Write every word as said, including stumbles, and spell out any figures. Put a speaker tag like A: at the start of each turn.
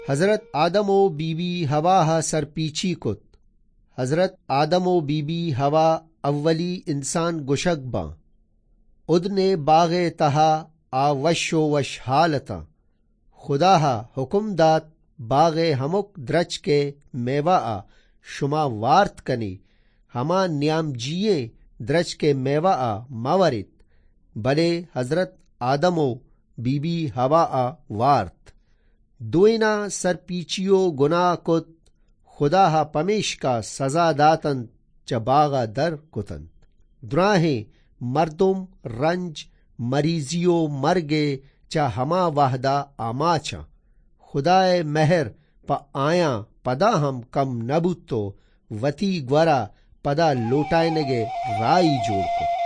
A: हजरत आदमो बीबी हवा सरपीची कुत। हजरत आदमो बीबी हवा अव्वली इंसान गुशक बा। उदने बागे तहा आ वशो वश हालता। खुदा हुकुम दात बागे हमुक द्रच के मेवा आ शुमा वार्त कनी। हमा न्याम जिये द्रच के मेवा आ मावरित। भले हजरत आदमो बीबी हवा आ वार्त। दुइना सरपीचियो गुनाह कुत। खुदा हा पमेश का सजा दातन च बागा दर कुतन। द्राहे मर्दुम रंज मरीजियो मरगे चा हमा वाहदा आमाचा। खुदाए मेहर प आया पदा हम कम नबुतो वती ग्वरा पदा लोटाएनगे राई जोड़ को।